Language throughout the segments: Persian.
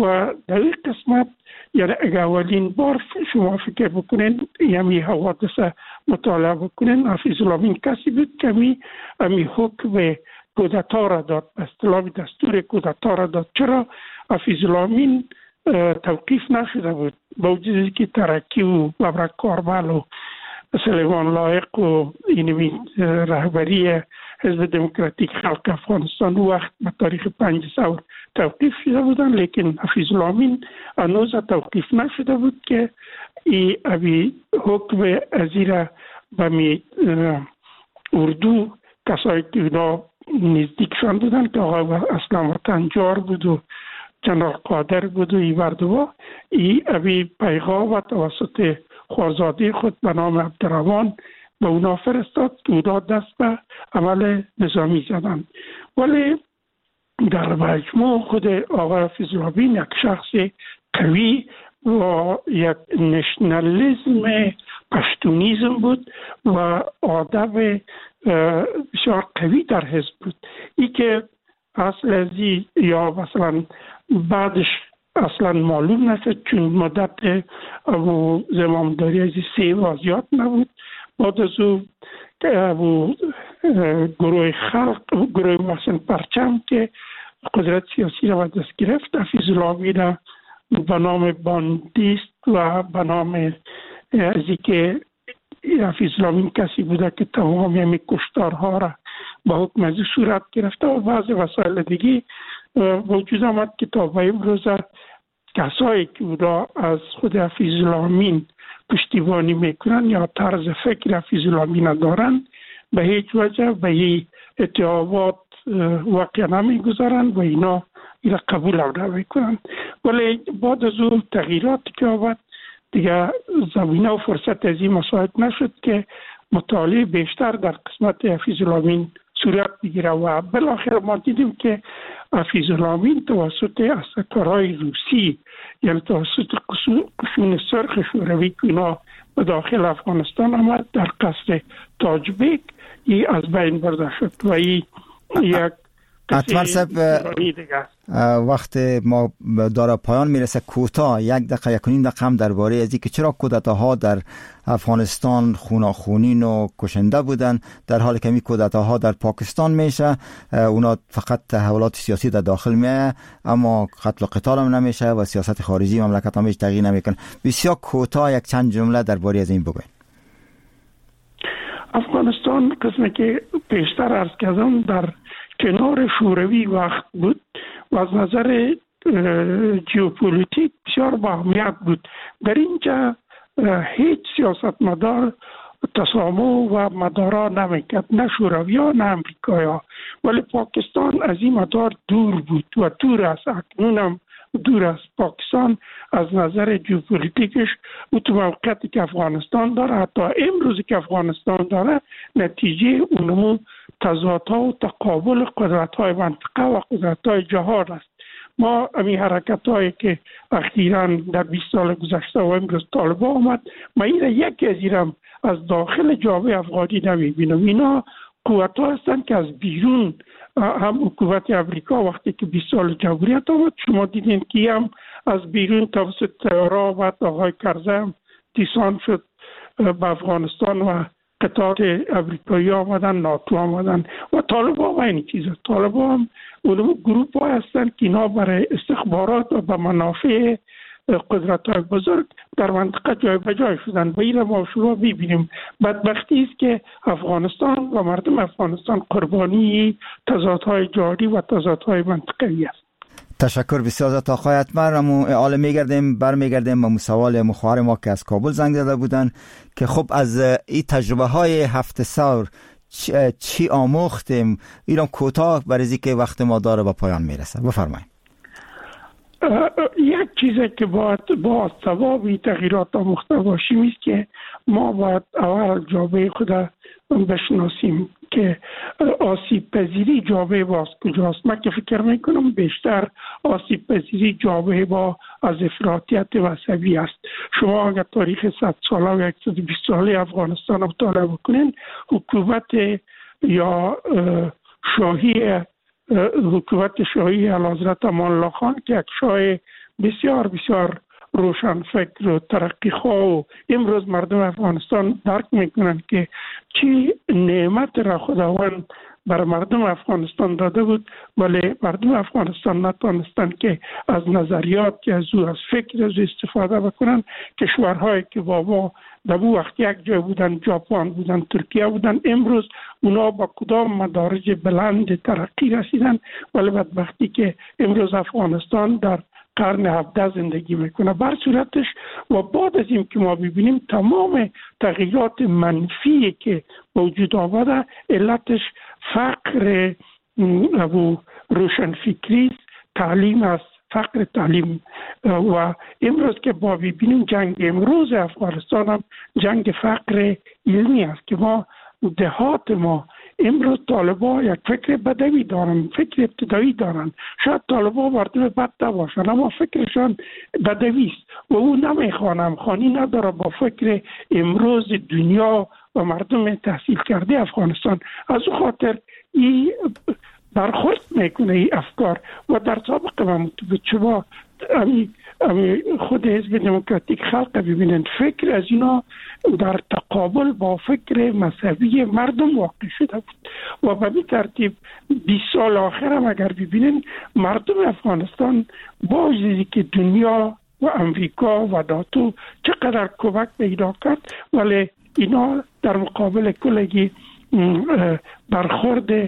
و در این قسمت یعنی اگر اولین بار شما فکر بکنین یعنی حوادث مطالعه بکنین، حفیظ الله کسی بود که امی حکم کودتا را داد، به اصطلاح دستور کودتا را داد. چرا حفیظ الله توقیف نشده بود؟ با وجود که ترکی و ببرک کارمل و سلیمان لایق و رهبری حزب دموکراتیک خلق افغانستان وقت به تاریخ 5 ثور توقیف شده بودن، لیکن حفیظ الله هنوز توقیف نشده بود که ای حکم ازیره به اردو کسایی که اونا نزدیکشان بودن که آقای اسلام وطن جار بود و جنرال قادر بود و ای وردوا، ای پیغام و توسط خوارزاده خود به نام عبدالرحمن به اونا فرستاد که اونا دست به عمل نظامی زدن. ولی در مجموع خود آقای حفیظ الله یک شخص قوی و یک نشنالیسم پشتونیزم بود و آدم بسیار قوی در حزب بود. ای که اصل ازی یا مثلا بعدش اصلا معلوم نشد، چون مدت زمامداری ازی 3 و زیاد نبود. بعد از او گروه خلق، گروه محسن پرچم که قدرت سیاسی را دست گرفت، حفیظ الله را به نام باندیست و به نام ازی که حفیظ الله کسی بوده که تمام همی کشتارها را با حکم ازی صورت گرفته و بعض وسایل دیگی وجود آمد که تا به امروز کسایی که اونا از خود حفیظ الله پشتیبانی میکنن یا طرز فکر حفیظ الله ندارن، به هیچ وجه به این اتهامات واقع نمیگذارن و اینا قبول نمیکنن. ولی بعد از اون تغییراتی که آمد دیگه زمینه و فرصت از این مساعد نشد که مطالعه بیشتر در قسمت حفیظ الله صورت بگیره و بالاخره ما دیدیم که حفیظ الله توسط استکارهای روسی یعنی توسط قشون سرخ شوروی که اینا به داخل افغانستان آمد در قصر تاجبیک از بین برده شد و این یک اتمر صاحب وقت ما داره پایان میرسه، کوتاه 1 دقیقه 1.5 دقیقه هم درباره از اینکه چرا کودتاها در افغانستان خوناخونین و کشنده بودن در حالی که این کودتاها در پاکستان میشه، اونا فقط تحولات سیاسی در داخل میه اما قتل و قتال هم نمیشه و سیاست خارجی مملکت هم هیچ تغییر نمیکنه. بسیار کوتاه یک چند جمله درباره از این بگوین. افغانستان قسمی که پیشتر عرض کردم در کنار شوروی وقت بود و از نظر ژئوپلیتیک بسیار با اهمیت بود. در اینجا هیچ سیاستمدار تسامح و مدارا نمیکرد، نه شوروی ها نه امریکایی ها. ولی پاکستان از این مدار دور بود و دور است، اکنون هم دور است. پاکستان از نظر ژئوپلیتیکش و تو موقعیتی که افغانستان داره، حتی امروزی که افغانستان داره، نتیجه اونمو تضادها و تقابل قدرت‌های منطقه و قدرت‌های جهان است. ما همین حرکت‌هایی که اخیراً در 20 سال گذشته و امروز طالبان آمد، ما این یکی از اینم از داخل جامعه افغانی نمی‌بینم. اینا قوت‌ها هستند که از بیرون، هم حکومت امریکا وقتی که 20 سال جمهوریت آمد، شما دیدین که هم از بیرون توسط تیارا آمد، آقای کرزی دیسان شد به افغانستان و قطعات امریکایی آمدن، ناتو آمدن و طالبان هم این چیزه. طالبان هم اون گروپ ها هستن که اینا برای استخبارات و به منافع قدرت های بزرگ در منطقه جای به جای شدن و این ما شما ببینیم. بدبختی است که افغانستان و مردم افغانستان قربانی تضادهای جاری و تضادهای منطقه‌ای است. تشکر بسیار از آقای اتمر. حالا برمیگردیم به سوال مخوار ما که از کابل زنگ زده بودن که خب از این تجربه های 7 ثور چی آموختیم؟ ایران کوتاه برای که وقت ما داره به پایان میرسه. بفرمایید. یک چیزی که با ثواب تغییرات آموخته باشیم است که ما باید اول جامعه خود بشناسیم که آسیب پذیری جامعه باز کجاست. من که فکر میکنم بیشتر آسیب پذیری جامعه با از افراطیت مذهبی است. شما اگر تاریخ 100 ساله و 120 ساله افغانستان رو مطالعه بکنین، حکومت یا حکومت شاهی اعلیحضرت امان الله خان که یک شاه بسیار بسیار روشن فکر و ترقی خواه و امروز مردم افغانستان درک میکنند که چی نعمت را خداوند بر مردم افغانستان داده بود، ولی مردم افغانستان نتونستند که از نظریات که از او، از فکر از استفاده بکنن. کشورهایی که با ما در اون وقت یک جای بودن، ژاپن بودن، ترکیه بودن، امروز اونا با کدام مدارج بلند ترقی رسیدن، ولی بدبختی که امروز افغانستان در قرن 17 زندگی میکنه. بر صورتش و بعد از این که ما ببینیم تمام تغییرات منفی که وجود آورده، علتش فقر و روشنفکری، تعلیم است، فقر تعلیم. و امروز که ما ببینیم جنگ امروز افغانستان هم جنگ فقر علمی است که ما دهات ما امروز طالبا یک فکر بدوی دارن، فکر ابتدایی دارن. شاید طالبا مردم بد نباشن اما فکرشان بدوی است و او نمیخوانم خانی نداره با فکر امروز دنیا و مردم تحصیل کرده افغانستان. از او خاطر این برخورد میکنه این افکار. و در سابق ممتوب شما خود حزب دموکراتیک خلق ببینند فکر از اینا در تقابل با فکر مذهبی مردم واقع شده بود و به این ترتیب 20 سال آخر هم اگر ببینید مردم افغانستان با چیزی که دنیا و امریکا و ناتو چقدر کمک پیدا کرد، ولی اینا در مقابل کلگی برخورد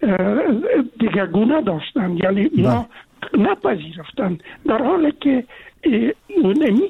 دیگرگونه داشتن، یعنی اینا نپذیرفتن، در حالی که اونمی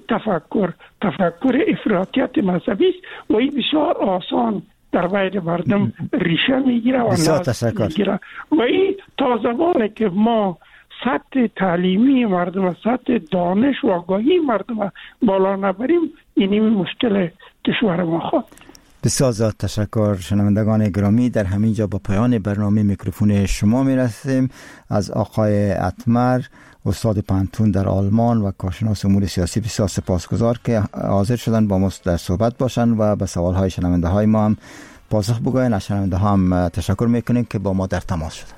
تفکر افراطیت مذهبی است و این بسیار آسان در بین مردم ریشه میگیره و ناز میگیره. و این تا زمانی که ما سطح تعلیمی مردم، سطح دانش و آگاهی مردم بالا نبریم، اینی مشکل کشور ما خواهد. بسیار زیاد تشکر. شنوندگان گرامی، در همین جا با پایان برنامه میکروفون شما میرسیم. از آقای اتمر، استاد پانتون در آلمان و کارشناس امور سیاسی، بسیار سپاسگزار که حاضر شدن با ما در صحبت باشن و به سوالهای شنونده های ما هم پاسخ بگوین. از شنونده ها هم تشکر میکنیم که با ما در تماس شدن.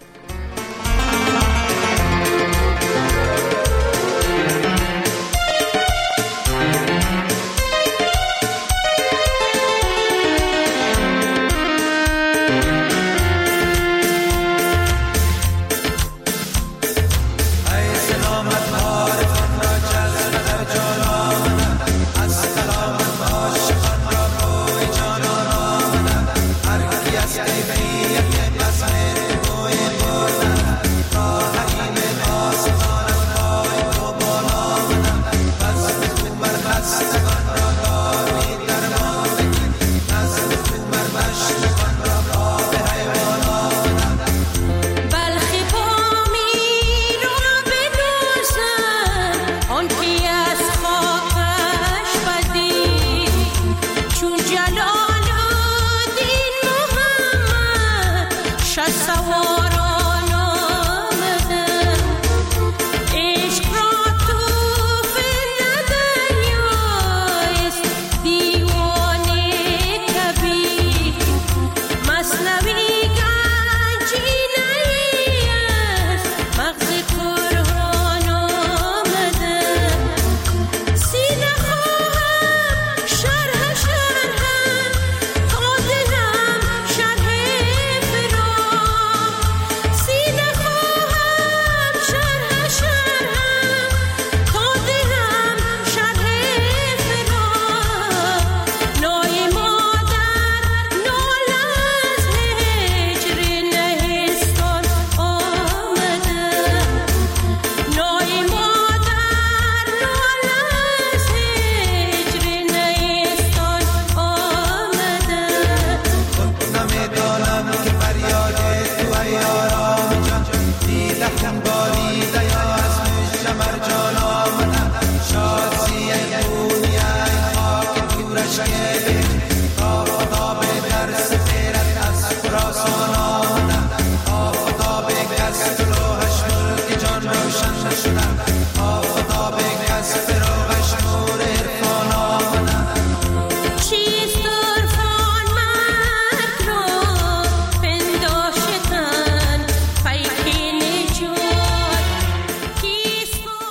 آفتاب گست و لوحش ملک جان روشن شدن.